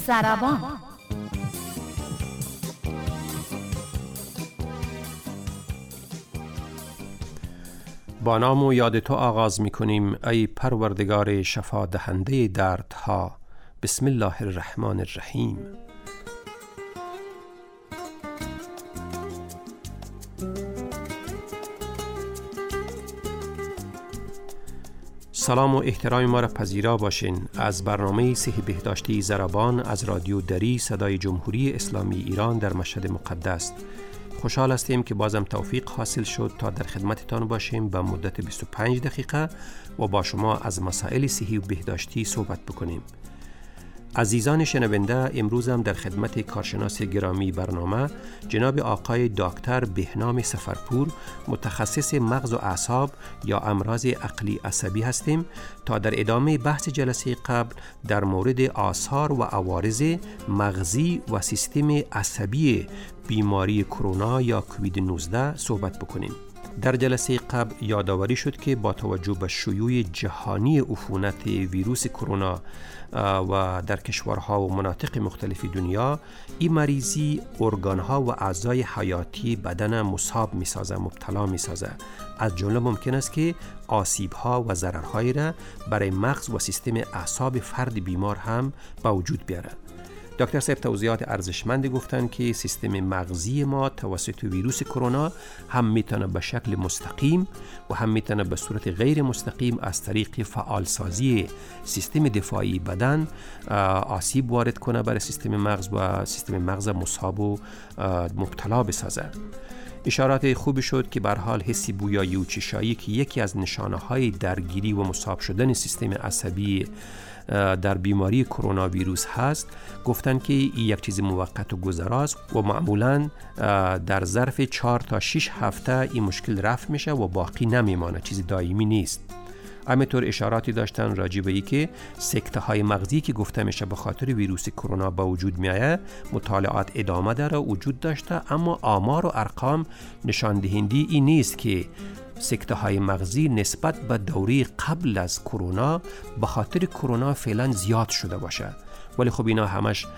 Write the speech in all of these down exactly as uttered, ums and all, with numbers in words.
ضربان. با نام و یاد تو آغاز می کنیم ای پروردگار شفا دهنده دردها. بسم الله الرحمن الرحیم. سلام و احترام ما را پذیرا باشین. از برنامه صحی بهداشتی ضربان از رادیو دری صدای جمهوری اسلامی ایران در مشهد مقدس خوشحال هستیم که بازم توفیق حاصل شد تا در خدمتتان باشیم به مدت بیست و پنج دقیقه و با شما از مسائل صحی و بهداشتی صحبت بکنیم. عزیزان شنونده، امروز هم در خدمت کارشناس گرامی برنامه جناب آقای دکتر بهنام سفرپور، متخصص مغز و اعصاب یا امراض عقلی عصبی هستیم تا در ادامه بحث جلسه قبل در مورد آثار و عوارض مغزی و سیستم عصبی بیماری کرونا یا کووید نوزده صحبت بکنیم. در جلسه قبل یادآوری شد که با توجه به شیوع جهانی عفونت ویروس کرونا و در کشورها و مناطق مختلف دنیا، این مریضی ارگانها و اعضای حیاتی بدن مصاب می سازه، مبتلا می سازه. از جمله ممکن است که آسیب‌ها و ضررهایی را برای مغز و سیستم اعصاب فرد بیمار هم به وجود بیاره. دکتر صاحب توضیحات ارزشمندی گفتن که سیستم مغزی ما توسط ویروس کرونا هم میتونه به شکل مستقیم و هم میتونه به صورت غیر مستقیم از طریق فعالسازی سیستم دفاعی بدن آسیب وارد کنه برای سیستم مغز و سیستم مغز مصاب و مبتلا بسازه. اشارات خوبی شد که به هر حال حسی بویایی و چشایی که یکی از نشانه‌های درگیری و مصاب شدن سیستم عصبی در بیماری کرونا ویروس هست، گفتن که این یک چیز موقت و گذراست و معمولاً در ظرف چهار تا شش هفته این مشکل رفع میشه و باقی نمیمانه، چیز دائمی نیست. همینطور اشاراتی داشتن راجع به اینکه سکته های مغزی که گفته میشه به خاطر ویروس کرونا با وجود میایه، مطالعات ادامه داره، وجود داشته، اما آمار و ارقام نشان دهنده این نیست که سکته های مغزی نسبت به دوره قبل از کرونا به خاطر کرونا فعلا زیاد شده باشه. ولی خب اینا همش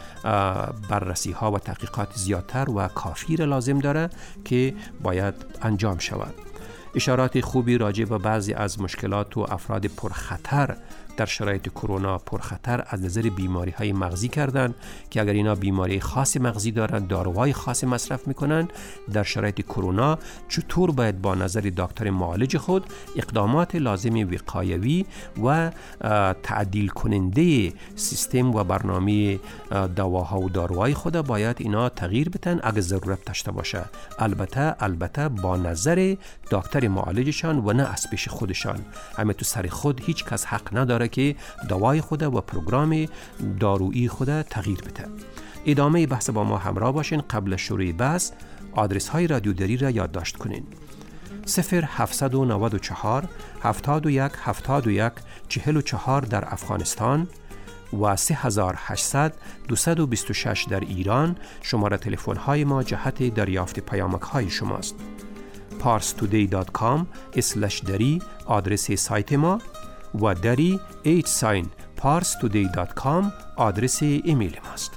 بررسی ها و تحقیقات زیادتر و کافی را لازم داره که باید انجام شود. اشارات خوبی راجع به بعضی از مشکلات و افراد پرخطر در شرایط کرونا پرخطر از نظر بیماری های مغزی کردن که اگر اینا بیماری خاص مغزی دارن، داروهای خاص مصرف میکنن، در شرایط کرونا چطور باید با نظر دکتر معالج خود اقدامات لازم وقایوی و تعدیل کننده سیستم و برنامه دواها و داروهای خود باید اینا تغییر بدن اگر ضرورت داشته باشه. البته البته با نظر دکتر معالجشان و نه از پیش خودشان. همه تو سر خود هیچ کس حق نداره که دوای خود و پروگرام دارویی خود تغییر بده. ادامه بحث با ما همراه باشین. قبل شروع بحث آدرس های رادیو دری را یادداشت کنین: صفر هفتصد و نود و چهار هفتاد و یک هفتاد و یک چهل و چهار در افغانستان و سه هزار و هشتصد دویست و بیست و شش در ایران. شماره تلفن های ما جهت دریافت پیامک های شماست. پارس تودی دات کام اسلش دری آدرس سایت ما و دری ایچ ساین پارس تودی دات کام آدرس ایمیل ماست.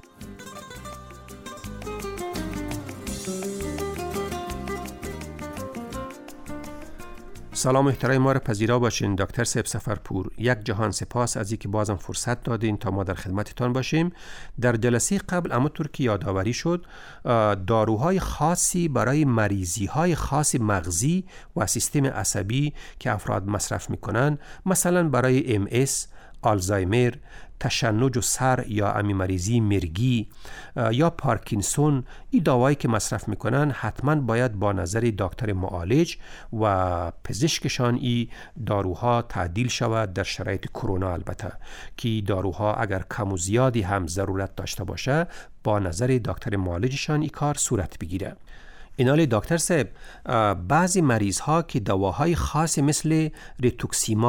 سلام و احترام ما را پذیرا باشین. دکتر صاحب سفرپور، یک جهان سپاس از اینکه بازم فرصت دادین تا ما در خدمتتان باشیم. در جلسه قبل همونطور که یادآوری شد، داروهای خاصی برای مریضی‌های خاص مغزی و سیستم عصبی که افراد مصرف میکنن، مثلا برای ام اس، آلزایمر، تشنج و سر یا امی مریضی مرگی یا پارکینسون، این داروهایی که مصرف میکنن حتما باید با نظر دکتر معالج و پزشکشان این داروها تعدیل شود در شرایط کرونا. البته که داروها اگر کم و زیادی هم ضرورت داشته باشه با نظر دکتر معالجشان این کار صورت بگیره. اینالی دکتر صاحب، بعضی مریض ها که دواهای خاص مثل ریتوکسیماب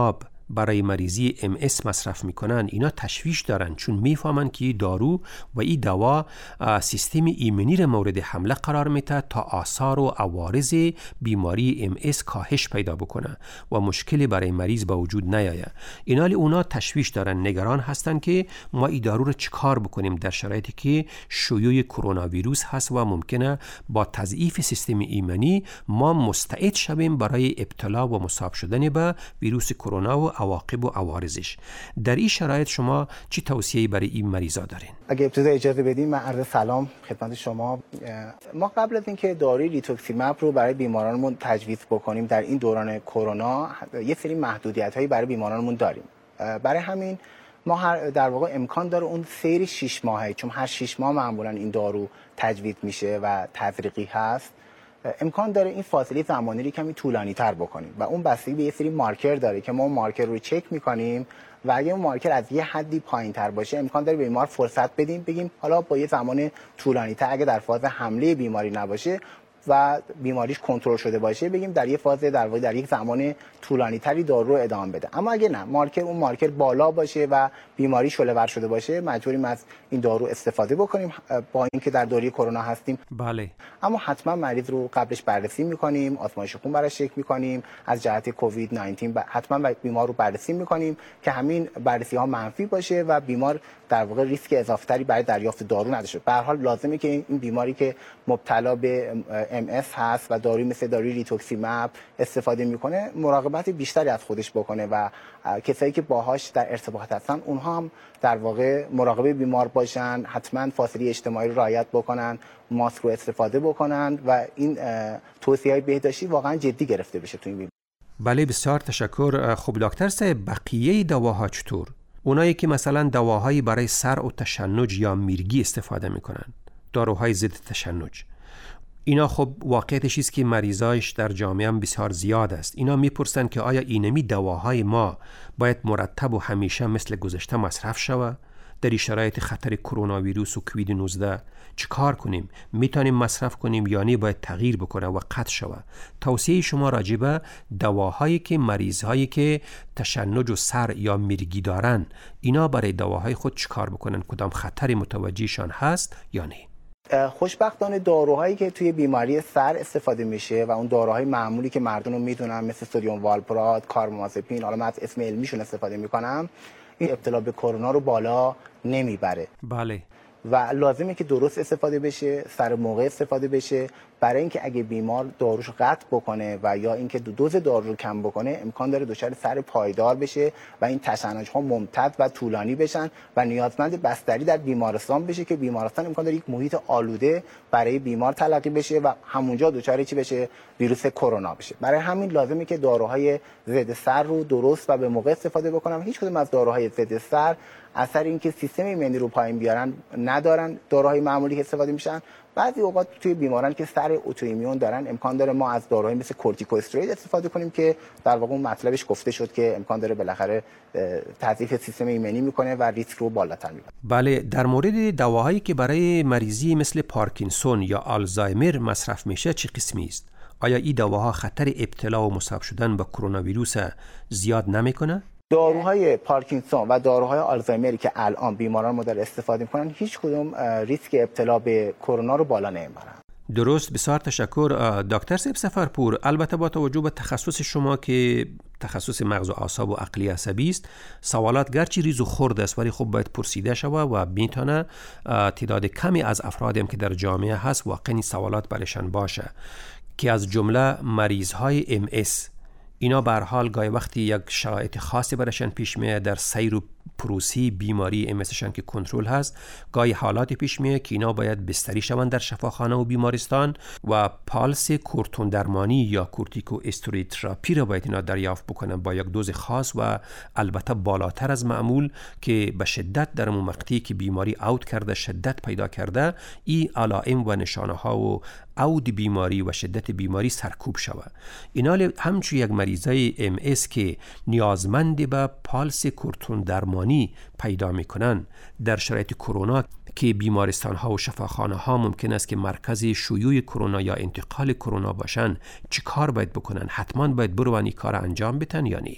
برای مریضی ام اس مصرف میکنن اینا تشویش دارن، چون میفهمن که این دارو و این دوا سیستم ایمنی را مورد حمله قرار میده تا آثار و عوارض بیماری ام اس کاهش پیدا بکنه و مشکلی برای مریض به وجود نیاید. اینالی اونا تشویش دارن، نگران هستن که ما این دارو رو چیکار بکنیم در شرایطی که شیوع کرونا ویروس هست و ممکنه با تضعیف سیستم ایمنی ما مستعد شویم برای ابتلا و مصاب شدن به ویروس کرونا و عواقب و عوارضش. در این شرایط شما چی توصیه‌ای برای این مریضا دارین؟ اگه ابتدا اجازه بدین من عرض سلام خدمت شما. ما قبل از اینکه داروی ریتوکسیماب رو برای بیمارانمون تجویز بکنیم در این دوران کرونا یه سری محدودیت‌هایی برای بیمارانمون داریم. برای همین ما هر در واقع امکان داره اون سیر شش ماهه، چون هر شش ماه معمولا این دارو تجویز میشه و تزریقی هست، امکان داره این فاصله زمانی رو کمی طولانی تر بکنیم و اون بستگی به یه سری مارکر داره که ما اون مارکر رو چک میکنیم و اگه اون مارکر از یه حدی پایین تر باشه امکان داره به بیمار فرصت بدیم بگیم حالا با یه زمان طولانی تر اگه در فاز حمله بیماری نباشه و بیماریش کنترل شده باشه بگیم در یه فاز در واقع در یک زمان طولانی تری دارو رو ادامه بده. اما اگه نه مارکر اون مارکر بالا باشه و بیماری شعله‌ور شده باشه مجبوریم از این دارو استفاده بکنیم با اینکه در دوره کرونا هستیم. بله. اما حتما مریض رو قبلش بررسی می‌کنیم، آزمایش خون براش چک می‌کنیم، از جهت کووید نوزده حتما بیمار رو بررسی می‌کنیم که همین بررسی‌ها منفی باشه و بیمار در واقع ریسک اضافه‌تری برای دریافت دارو نداشته. به هر حال لازمه که این بیماری که مبتلا به ام اس هست و داروی مثل داروی ریتوکسیماب استفاده میکنه مراقبت بیشتری از خودش بکنه و کسایی که باهاش در ارتباط هستن اونها هم در واقع مراقب بیمار باشن، حتما فاصله اجتماعی رو رعایت بکنن، ماسک رو استفاده بکنن و این توصیه‌های بهداشتی واقعا جدی گرفته بشه تو این بیماری. بله بسیار تشکر. خب دکتر صاحب بقیه دواها چطور؟ اونایی که مثلا دواهایی برای سر و تشنج یا میرگی استفاده میکنن، داروهای ضد تشنج، اینا خب واقعیتش است که مریضایش در جامعه هم بسیار زیاد است. اینا میپرسن که آیا اینمی دواهای ما باید مرتب و همیشه مثل گذشته مصرف شود؟ در این شرایط خطر کرونا ویروس و کووید نوزده چه کار کنیم؟ میتونیم مصرف کنیم یا نه باید تغییر بکنه و قطع شود؟ توصیه شما راجع به دواهایی که مریضهایی که تشنج و سر یا میرگی دارن اینا برای دواهای خود چه کار بکنن؟ کدام خطری متوجهشان هست یا نه؟ خوشبختانه داروهایی که توی بیماری سر استفاده میشه و اون داروهای معمولی که مردم رو میدونن مثل سدیم والپرات، کاربامازپین، حالا من از اسم علمیشون استفاده میکنم، این ابتلا به کرونا رو بالا نمیبره. بله. و لازمه که درست استفاده بشه، سر موقع استفاده بشه، برای اینکه اگه بیمار داروشو قطع بکنه و یا اینکه دوز دارو رو کم بکنه امکان داره دچار سر پایدار بشه و این تشنج ها ممتد و طولانی بشن و نیازمند بستری در بیمارستان بشه که بیمارستان امکان داره یک محیط آلوده برای بیمار تلقی بشه و همونجا دچار چی بشه؟ ویروس کرونا بشه. برای همین لازمه که داروهای ضد سر رو درست و به موقع استفاده بکنم. هیچ کدوم از داروهای ضد سر اثر اینکه سیستم ایمنی رو پایین بیارن ندارن. داروهای معمولی که استفاده میشن بعضی اوقات توی بیماران که سر اتوایمون دارن امکان داره ما از داروهای مثل کورتیکوستروید استفاده کنیم که در واقع اون مطلبش گفته شد که امکان داره بالاخره تضعیف سیستم ایمنی میکنه و ریسک رو بالاتر میبره. بله. در مورد دواهایی که برای مریضی مثل پارکینسون یا آلزایمر مصرف میشه چه قسمی است؟ آیا این دواها خطر ابتلا و مصاب شدن به کرونا ویروس زیاد نمیکنه؟ داروهای پارکینسون و داروهای آلزایمری که الان بیماران ما داره استفاده میکنن هیچ کدوم ریسک ابتلا به کرونا رو بالا نمیبرن. درست. بسیار تشکر دکتر صاحب سفرپور. البته با توجه به تخصص شما که تخصص مغز و اعصاب و عقلی عصبی است، سوالات گرچه ریز و خرد است ولی خب باید پرسیده شود و میتونه تعداد کمی از افرادی هم که در جامعه هست واقعا سوالات برشان باشه که از جمله مریض های ام اس. اینا به هر حال گاهی وقتی یک شرایط خاصی براشون پیش میاد در سیر و پروسی بیماری ام اسشان که کنترل هست، گاهی حالاتی پیش میاد که اینا باید بستری شوند در شفاخانه و بیمارستان و پالس کورتون درمانی یا کورتیکو استروئید تراپی را باید اینا دریافت بکنن با یک دوز خاص و البته بالاتر از معمول که به شدت در اون مقطعی که بیماری اوت کرده شدت پیدا کرده این علائم و نشانه ها و عود بیماری و شدت بیماری سرکوب شود. اینا همچون یک مریضای ام اس که نیازمند به پالس کورتون درمانی پیدا میکنن در شرایط کرونا که بیمارستان ها و شفاخانه ها ممکن است که مرکز شیوع کرونا یا انتقال کرونا باشن، چی کار باید بکنن؟ حتما باید برو و این کار انجام بدن یا نه؟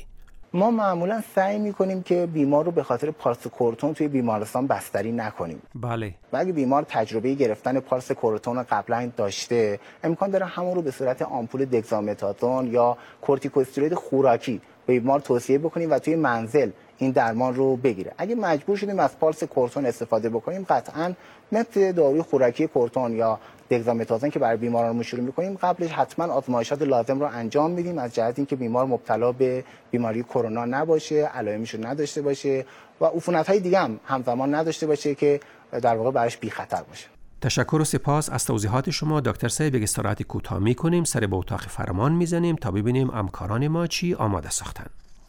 ما معمولا سعی میکنیم که بیمار رو به خاطر پارس کورتون توی بیمارستان بستری نکنیم. بله. و اگه بیمار تجربه گرفتن پارس کورتون رو قبلا داشته، امکان داره همون رو به صورت آمپول دگزامتازون یا کورتیکوستروید خوراکی به بیمار توصیه بکنیم و توی منزل این درمان رو بگیره. اگه مجبور شدیم از پارس کورتون استفاده بکنیم، قطعاً مثل داروی خوراکی کورتون یا دگزامتازون که برای بیماران شروع می‌کنیم، قبلش حتما آزمایشات لازم رو انجام میدیم از جهت اینکه بیمار مبتلا به بیماری کرونا نباشه، علائمش رو نداشته باشه و عفونت‌های دیگه هم همزمان نداشته باشه که در واقع براش بی خطر باشه. تشکر و سپاس از توضیحات شما دکتر صاحب. یک استراحت کوتاه می‌کنیم، سر به اتاق فرمان می‌زنیم تا ببینیم همکاران ما چی آماده ساختن.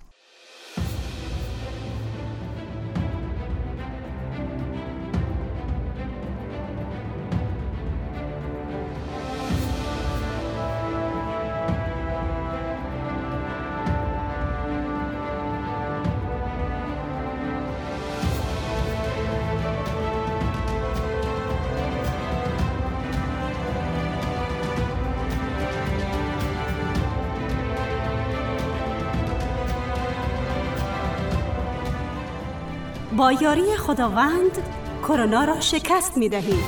با یاری خداوند کرونا را شکست می‌دهیم.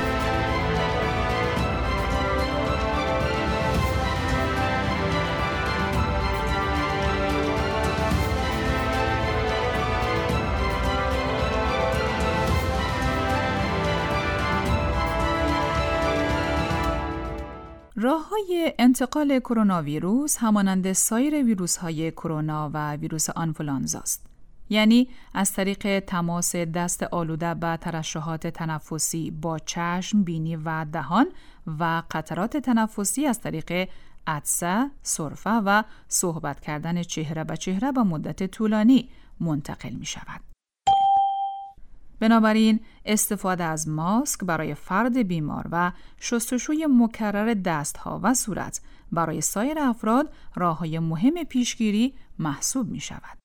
راه‌های انتقال کرونا ویروس همانند سایر ویروس‌های کرونا و ویروس آنفولانزا است. یعنی از طریق تماس دست آلوده به ترشحات تنفسی با چشم، بینی و دهان و قطرات تنفسی از طریق عطسه، سرفه و صحبت کردن چهره به چهره به مدت طولانی منتقل می شود. بنابراین استفاده از ماسک برای فرد بیمار و شستشوی مکرر دستها و صورت برای سایر افراد راه‌های مهم پیشگیری محسوب می شود.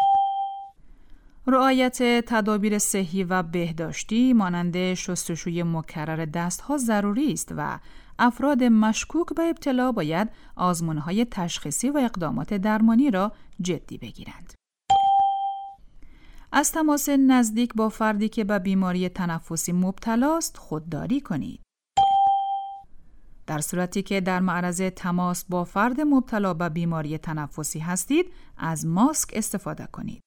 رعایت تدابیر صحی و بهداشتی مانند شستشوی مکرر دستها ضروری است و افراد مشکوک به ابتلا باید آزمون‌های تشخیصی و اقدامات درمانی را جدی بگیرند. از تماس نزدیک با فردی که به بیماری تنفسی مبتلاست خودداری کنید. در صورتی که در معرض تماس با فرد مبتلا به بیماری تنفسی هستید، از ماسک استفاده کنید.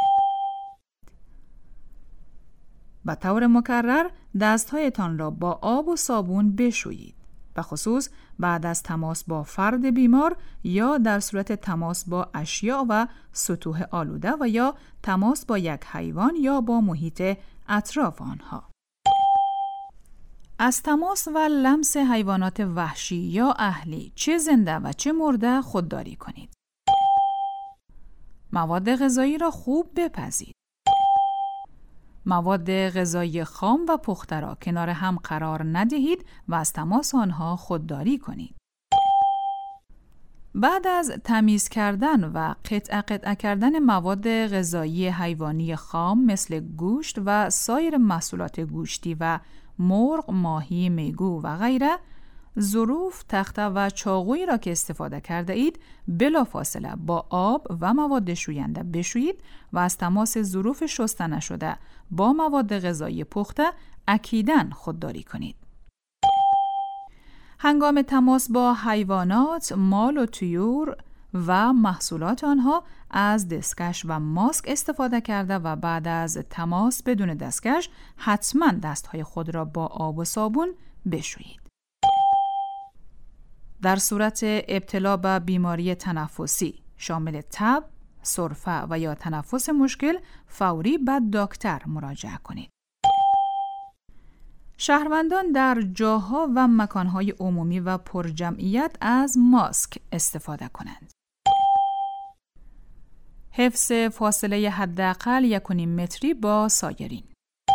به طور مکرر دستهایتان را با آب و صابون بشویید، به خصوص بعد از تماس با فرد بیمار یا در صورت تماس با اشیاء و سطوح آلوده و یا تماس با یک حیوان یا با محیط اطراف آنها. از تماس و لمس حیوانات وحشی یا اهلی چه زنده و چه مرده خودداری کنید. مواد غذایی را خوب بپزید. مواد غذایی خام و پخته را کنار هم قرار ندهید و از تماس آنها خودداری کنید. بعد از تمیز کردن و قطعه قطعه کردن مواد غذایی حیوانی خام مثل گوشت و سایر محصولات گوشتی و مرغ، ماهی، میگو و غیره، ظروف، تخته و چاقویی را که استفاده کرده اید بلافاصله با آب و مواد شوینده بشویید و از تماس ظروف شسته نشده با مواد غذایی پخته اکیداً خودداری کنید. هنگام تماس با حیوانات، مال و طیور و محصولات آنها از دستکش و ماسک استفاده کرده و بعد از تماس بدون دستکش حتما دستهای خود را با آب و صابون بشویید. در صورت ابتلا به بیماری تنفسی شامل تب، سرفه و یا تنفس مشکل فوری به دکتر مراجعه کنید. شهروندان در جاها و مکانهای عمومی و پرجمعیت از ماسک استفاده کنند. حفظ فاصله حداقل یک و نیم متری با سایرین.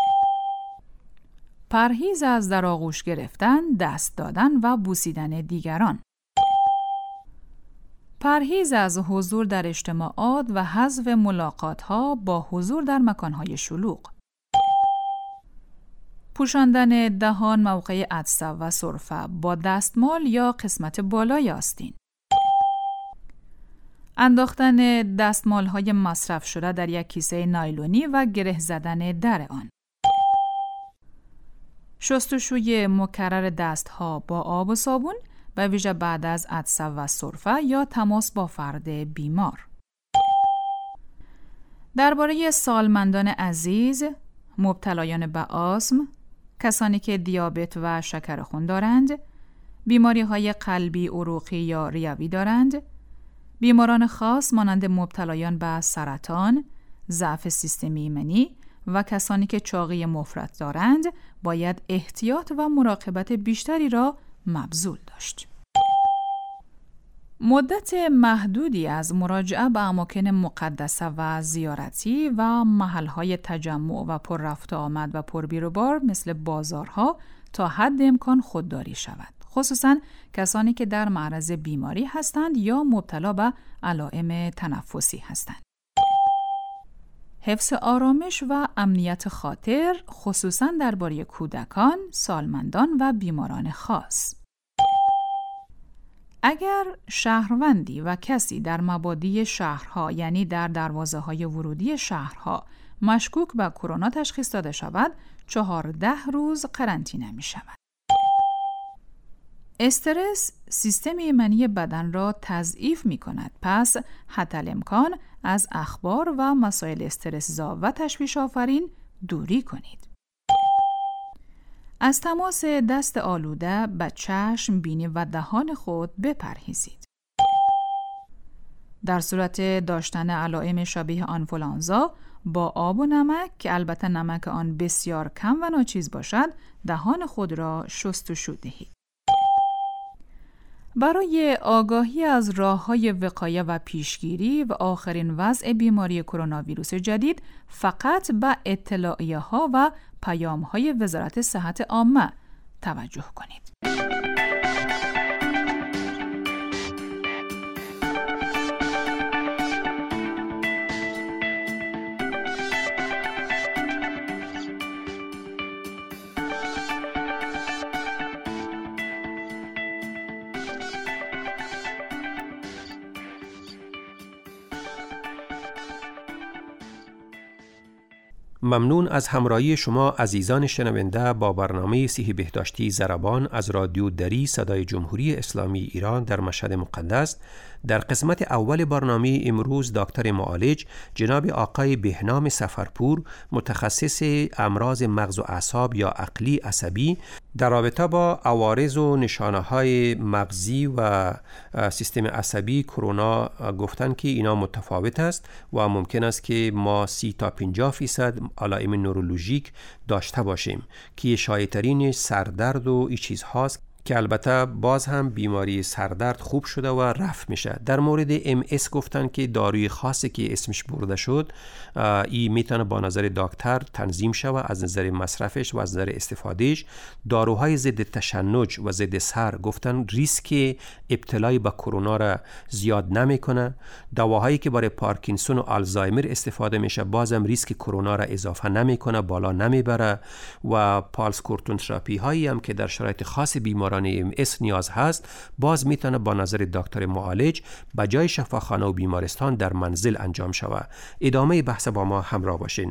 پرهیز از در آغوش گرفتن، دست دادن و بوسیدن دیگران. پرهیز از حضور در اجتماعات و حذف ملاقات‌ها با حضور در مکان‌های شلوغ. پوشاندن دهان موقع عطسه و سرفه با دستمال یا قسمت بالای آستین. انداختن دستمال‌های مصرف شده در یک کیسه نایلونی و گره زدن در آن. شستشوی مکرر دستها با آب و صابون، به ویژه بعد از عطسه و سرفه یا تماس با فرد بیمار. درباره سالمندان عزیز، مبتلایان به آسم، کسانی که دیابت و شکر خون دارند، بیماری‌های قلبی، عروقی یا ریوی دارند، بیماران خاص مانند مبتلایان به سرطان، ضعف سیستم ایمنی و کسانی که چاقی مفرط دارند، باید احتیاط و مراقبت بیشتری را مبذول داشت. مدت محدودی از مراجعه به اماکن مقدسه و زیارتی و محل‌های تجمع و پر رفت آمد و پر بیر و بار مثل بازارها تا حد امکان خودداری شود، خصوصاً کسانی که در معرض بیماری هستند یا مبتلا به علائم تنفسی هستند. حفظ آرامش و امنیت خاطر، خصوصاً درباره کودکان، سالمندان و بیماران خاص. اگر شهروندی و کسی در مبادی شهرها، یعنی در دروازه‌های ورودی شهرها، مشکوک به کرونا تشخیص داده شود، چهارده روز قرنطینه می شود. استرس سیستم ایمنی بدن را تضعیف می کند، پس حتی الامکان از اخبار و مسائل استرس‌زا و تشویش آفرین دوری کنید. از تماس دست آلوده به چشم، بینی و دهان خود بپرهیزید. در صورت داشتن علائم شبیه آنفولانزا، با آب و نمک که البته نمک آن بسیار کم و ناچیز باشد، دهان خود را شستشو دهید. برای آگاهی از راه‌های وقایه و پیشگیری و آخرین وضع بیماری کرونا ویروس جدید، فقط به اطلاعیه‌ها و پیام‌های وزارت صحت عامه توجه کنید. ممنون از همراهی شما عزیزان شنونده با برنامه صحی بهداشتی ضربان از رادیو دری صدای جمهوری اسلامی ایران در مشهد مقدس. در قسمت اول برنامه امروز دکتر معالج جناب آقای بهنام سفرپور، متخصص امراض مغز و اعصاب یا عقلی عصبی، در رابطه با عوارض و نشانه‌های مغزی و سیستم عصبی کرونا گفتن که اینا متفاوت است و ممکن است که ما سی تا پنجاه فیصد علائم نورولوژیک داشته باشیم که شایع‌ترین سردرد و این چیزهاست که البته باز هم بیماری سردرد خوب شده و رفت میشه. در مورد ام اس گفتن که داروی خاصی که اسمش برده شد، این میتونه با نظر دکتر تنظیم شود از نظر مصرفش و از نظر استفادهش. داروهای ضد تشنج و ضد سر گفتن ریسک ابتلای به کرونا را زیاد نمیکنه. دواهایی که برای پارکینسون و آلزایمر استفاده میشه بازم ریسک کرونا را اضافه نمیکنه، بالا نمیبره. و پالس کورتون تراپی هایی هم که در شرایط خاص بیماران ام اس نیاز هست، باز میتونه با نظر دکتر معالج بجای شفاخانه و بیمارستان در منزل انجام شود. ادامه بحث با ما همراه باشین.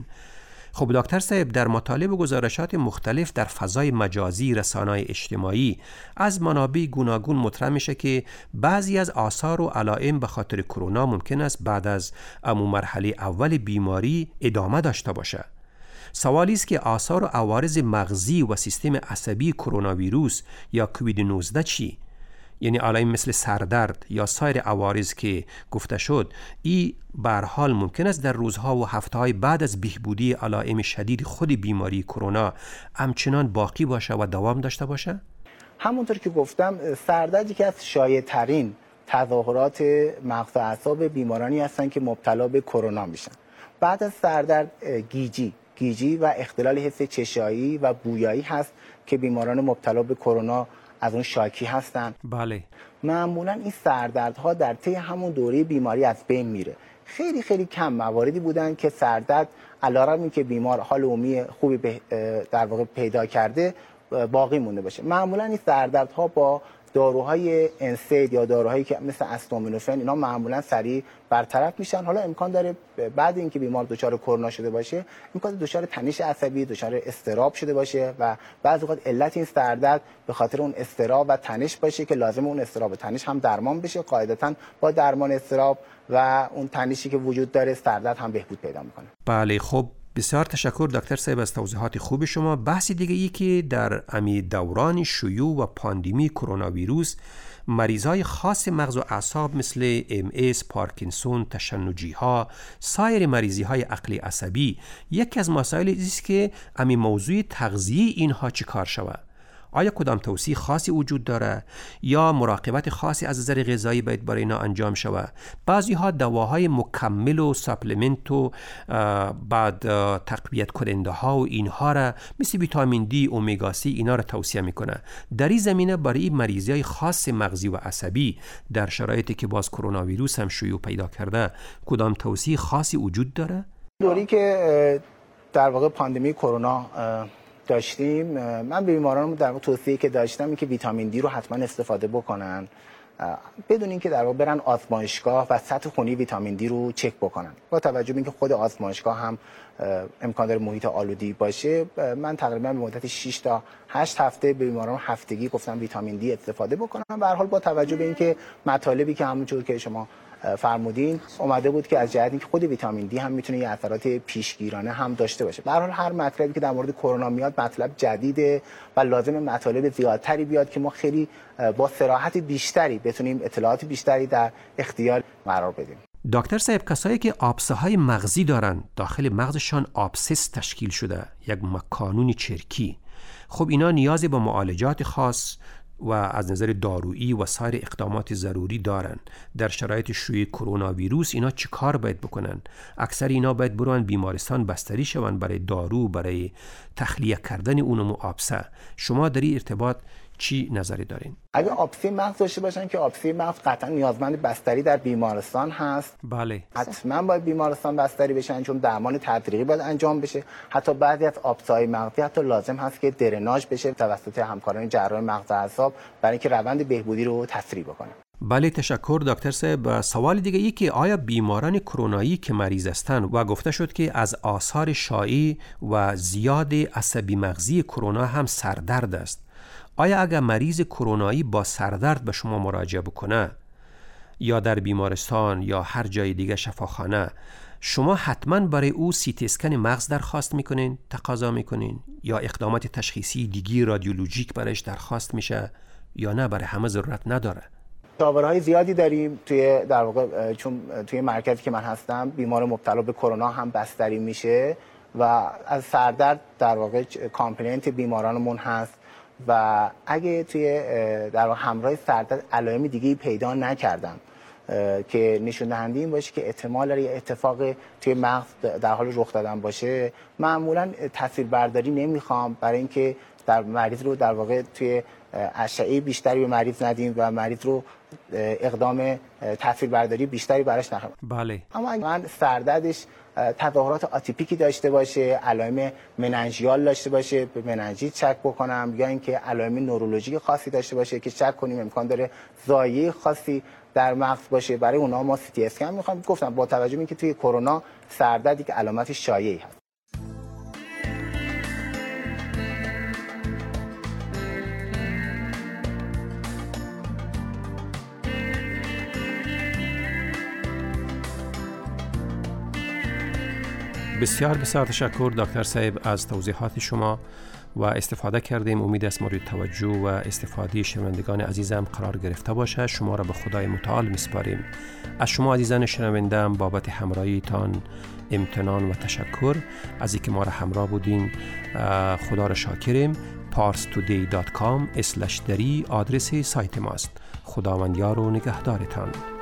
خب دکتر صاحب، در مطالب و گزارشات مختلف در فضای مجازی، رسانه‌های اجتماعی از منابع گوناگون مطرح میشه که بعضی از آثار و علائم به خاطر کرونا ممکن است بعد از امو مرحله اول بیماری ادامه داشته باشه. سوالی است که آثار و عوارض مغزی و سیستم عصبی کرونا ویروس یا کووید نوزده چی؟ یعنی علائم مثل سردرد یا سایر عوارض که گفته شد، این به هر حال ممکن است در روزها و هفته‌های بعد از بهبودی علائم شدید خود بیماری کرونا همچنان باقی باشه و دوام داشته باشه؟ همونطور که گفتم، سردرد یکی از شایع‌ترین تظاهرات مغز و اعصاب بیمارانی هستند که مبتلا به کرونا میشن. بعد از سردرد گیجی گیجی و اختلال حس چشایی و بویایی هست که بیماران مبتلا به کرونا از اون شاکی هستند. بله. معمولا این سردردها در طی همون دوره بیماری از بین میره. خیلی خیلی کم مواردی بودن که سردرد علیرغم اینکه بیمار حال عمومی خوبی در واقع پیدا کرده باقی مونده باشه. معمولا این سردردها با داروهای انسید یا داروهایی که مثل استامینوفن اینا معمولا سریع برطرف میشن. حالا امکان داره بعد اینکه بیمار دچار کرونا شده باشه امکان دچار تنش عصبی، دچار اضطراب شده باشه و بعضی وقت علت این سردرد به خاطر اون اضطراب و تنش باشه که لازم اون اضطراب و تنش هم درمان بشه. قاعدتاً با درمان اضطراب و اون تنشی که وجود داره سردرد هم بهبود پیدا میکنه. بله، خب بسیار تشکر دکتر صاحب از توضیحات خوب شما. بحث دیگه ای که در امی دوران شیوع و پاندمی کرونا ویروس مریضای خاص مغز و اعصاب مثل ام اس، پارکینسون، تشنجی ها، سایر مریضی های عقلی عصبی، یکی از مسائل است که امی موضوع تغذیه اینها چیکار شود؟ آیا کدام توصیه خاصی وجود داره یا مراقبت خاصی از نظر غذایی باید برای اینا انجام شود؟ بعضی ها دواهای مکمل و ساپلمنت و بعد تقویت کننده ها و اینها را مثل ویتامین دی، اومگا سی اینا را توصیه میکنه. در این زمینه برای مریضی های خاص مغزی و عصبی در شرایطی که باز کرونا ویروس هم شیوع پیدا کرده کدام توصیه خاصی وجود داره؟ دوری که در واقع پاندمی کرونا داشتیم، من به بیمارانم در واقع توصیه که داشتم این که ویتامین دی رو حتما استفاده بکنن بدون اینکه در واقع برن آزمایشگاه و سطح خونی ویتامین دی رو چک بکنن. با توجه به اینکه خود آزمایشگاه هم امکان داره محیط آلودی باشه، من تقریبا به مدت شش تا هشت هفته به بیماران هفتگی گفتم ویتامین دی استفاده بکنن. به هر حال با توجه به اینکه مطالبی که همونجور که شما فرمودین اومده بود که از جهت اینکه خود ویتامین دی هم میتونه یه اثرات پیشگیرانه هم داشته باشه. به هر حال هر مطلبی که در مورد کرونا میاد مطلب جدیده و لازم مطالب زیادتری بیاد که ما خیلی با صراحت بیشتری بتونیم اطلاعات بیشتری در اختیار قرار بدیم. دکتر صاحب، کسایی که آبسه های مغزی دارن داخل مغزشان آبسس تشکیل شده، یک مکانون چرکی، خب اینا نیاز به معالجات خاص و از نظر دارویی و سایر اقدامات ضروری دارن. در شرایط شیوع کرونا ویروس اینا چی کار باید بکنن؟ اکثر اینا باید برون بیمارستان بستری شون برای دارو، برای تخلیه کردن اونم آبسه. شما در این ارتباط چی نظری دارین؟ اگه آبسه مغز داشته باشن که آبسه مغز قطعا نیازمند بستری در بیمارستان هست. بله، حتما باید بیمارستان بستری بشن چون درمان تدریجی باید انجام بشه. حتی بعضی از آبسه‌های مغزی حتی لازم هست که درناژ بشه توسط همکاران جراح مغز و اعصاب برای اینکه روند بهبودی رو تسریع بکنه. بله، تشکر دکتر صاحب. سوال دیگه ای که آیا بیماران کرونایی که مریض هستند و گفته شد که از آثار شایع و زیاد عصبی مغزی کرونا هم سردرد است، آیا اگر مریض کرونایی با سردرد به شما مراجعه بکنه یا در بیمارستان یا هر جای دیگه شفاخانه، شما حتما برای او سی تی اسکن مغز درخواست میکنین، تقاضا میکنین، یا اقدامات تشخیصی دیگی رادیولوژیک برایش درخواست میشه یا نه برای همه ضرورت نداره؟ شاورهای زیادی داریم توی در واقع چون توی مرکزی که من هستم بیمار مبتلا به کرونا هم بستری میشه و از سردرد در واقع کامپلینت بیمارانمون هست و اگه توی در واقع همراه سردرد علائم دیگه پیدا نکردم که نشون دهنده این باشه که احتمال داره اتفاق توی مغز در حال رخ دادن باشه، معمولا تصویربرداری نمیخوام برای اینکه در مریض رو در واقع توی اشعه بیشتری به مریض ندیم و مریض رو اقدام تصویربرداری بیشتری براش نخوایم. بله. اما اگه من سردردش تظاهرات آتیپیکی داشته باشه، علائم مننژیال داشته باشه، به مننژیت شک بکنم، یا اینکه علائم نورولوژیک خاصی داشته باشه که شک کنیم امکان داره زایه خاصی در مغز باشه، برای اونها ما سی تی اسکن میخوام. گفتم با توجه به اینکه توی کرونا سردردی که علامت شایعی هست. بسیار بسیار تشکر دکتر صاحب از توضیحات شما و استفاده کردیم. امید است مورد توجه و استفاده شنوندگان عزیزم قرار گرفته باشه. شما را به خدای متعال میسپاریم. از شما عزیزان شنوندم بابت همراهیتان امتنان و تشکر از اینکه ما را همراه بودین. خدا را شاکریم. پارس تودی دات کام اسلش دری آدرس سایت ماست. خداوند یار و نگهدارتان.